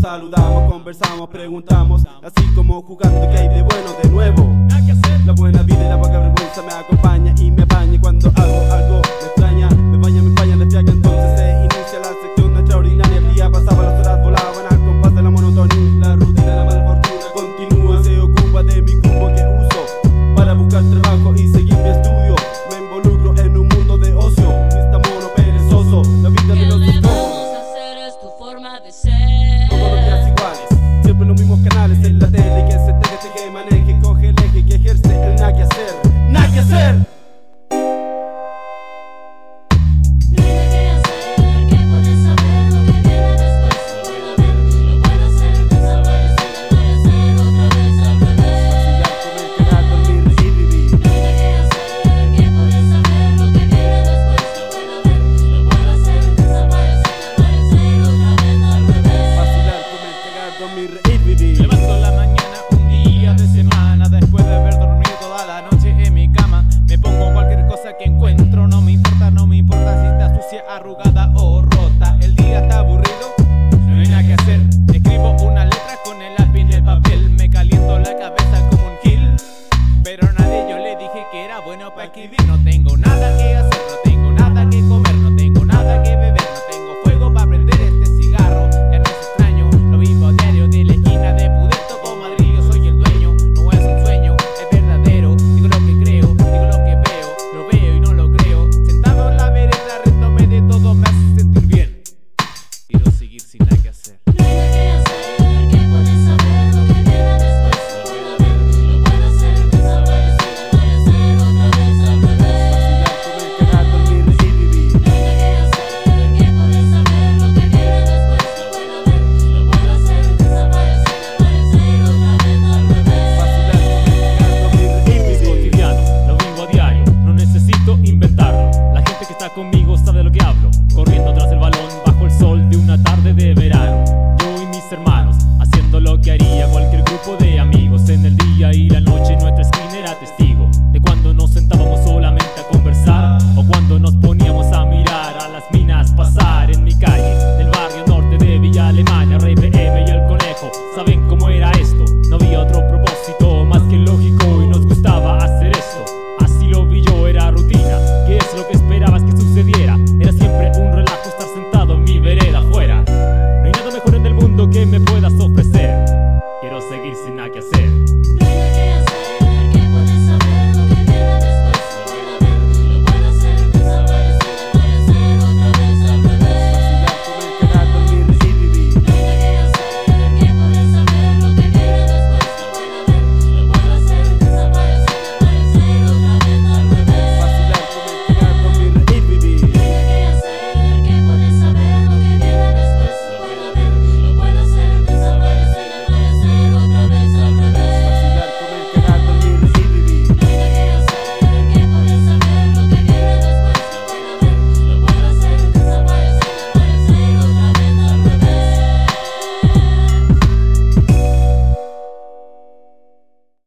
saludamos, conversamos, preguntamos, así como jugando que hay de bueno de nuevo. La buena vida y la poca vergüenza me acompaña y me apaña. Cuando hago algo me extraña, me baña, le fiaca. Entonces se inicia la sección extraordinaria. El día pasaba, las horas volaban al compás de la monotonía. La rutina de la malfortuna continúa, se ocupa de mi cubo que uso para buscar trabajo y seguir mi estudio. Me involucro en un mundo de ocio, está mono perezoso, la vida de los debemos hacer es tu forma de ser. Todos los días iguales, siempre los mismos canales en la tele. Que se teje, que maneje, coge el eje, que ejerce el nada que hacer. ¡Nada que hacer!